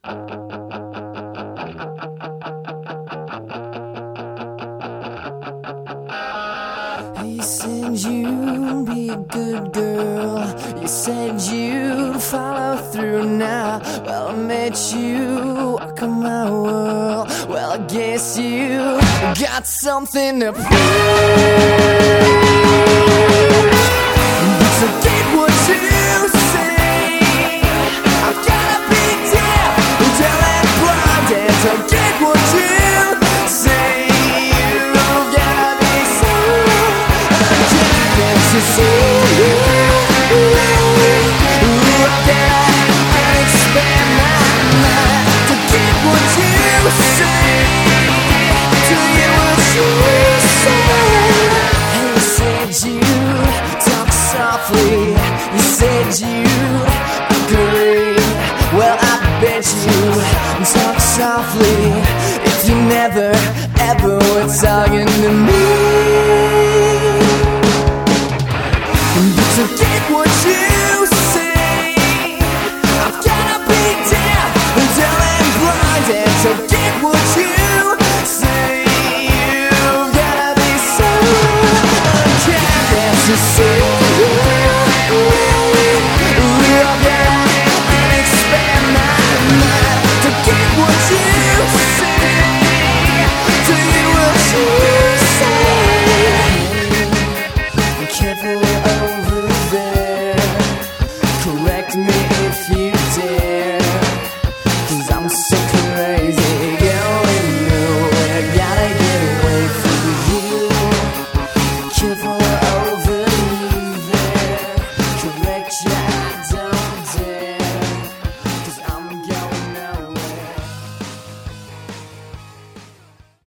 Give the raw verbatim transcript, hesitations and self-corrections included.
He said you'd be a good girl. You said you'd follow through now. Well, I met you, welcome my world. Well, I guess you got something to prove. Forget what you say. I've gotta be deaf, tell that blind and forget what you say. You've gotta be so uncared to see you. I've gotta expand my mind. Forget what you say. Forget what you say. He said you talk softly. You said you'd agree. Well, I bet you talk softly if you never, ever were talking to me. But forget what you say. I've gotta be deaf and tell and blind and forget what you say. You've gotta be so uncared to see. Correct me if you dare, 'cause I'm so